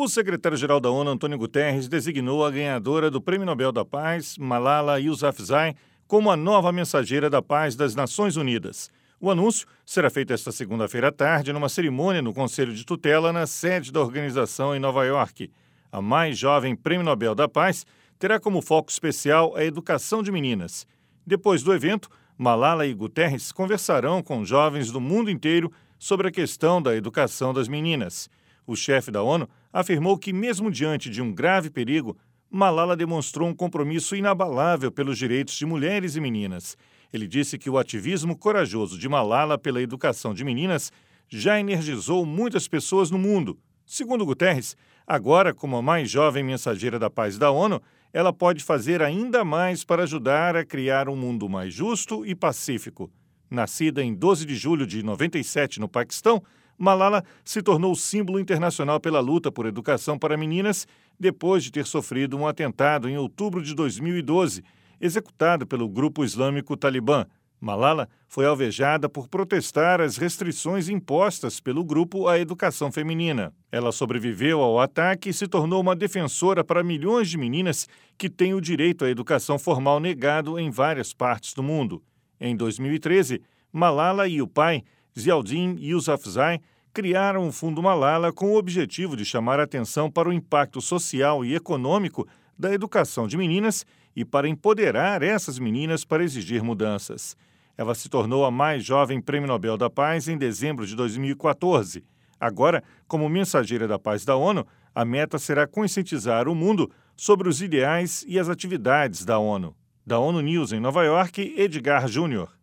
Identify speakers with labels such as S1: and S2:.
S1: O secretário-geral da ONU, Antônio Guterres, designou a ganhadora do Prêmio Nobel da Paz, Malala Yousafzai, como a nova mensageira da paz das Nações Unidas. O anúncio será feito esta segunda-feira à tarde numa cerimônia no Conselho de Tutela na sede da organização em Nova York. A mais jovem Prêmio Nobel da Paz terá como foco especial a educação de meninas. Depois do evento, Malala e Guterres conversarão com jovens do mundo inteiro sobre a questão da educação das meninas. O chefe da ONU afirmou que, mesmo diante de um grave perigo, Malala demonstrou um compromisso inabalável pelos direitos de mulheres e meninas. Ele disse que o ativismo corajoso de Malala pela educação de meninas já energizou muitas pessoas no mundo. Segundo Guterres, agora, como a mais jovem mensageira da paz da ONU, ela pode fazer ainda mais para ajudar a criar um mundo mais justo e pacífico. Nascida em 12 de julho de 97 no Paquistão, Malala se tornou símbolo internacional pela luta por educação para meninas depois de ter sofrido um atentado em outubro de 2012, executado pelo grupo islâmico Talibã. Malala foi alvejada por protestar às restrições impostas pelo grupo à educação feminina. Ela sobreviveu ao ataque e se tornou uma defensora para milhões de meninas que têm o direito à educação formal negado em várias partes do mundo. Em 2013, Malala e o pai, Ziauddin Yousafzai, criaram o Fundo Malala com o objetivo de chamar a atenção para o impacto social e econômico da educação de meninas e para empoderar essas meninas para exigir mudanças. Ela se tornou a mais jovem Prêmio Nobel da Paz em dezembro de 2014. Agora, como mensageira da paz da ONU, a meta será conscientizar o mundo sobre os ideais e as atividades da ONU. Da ONU News em Nova York, Edgar Júnior.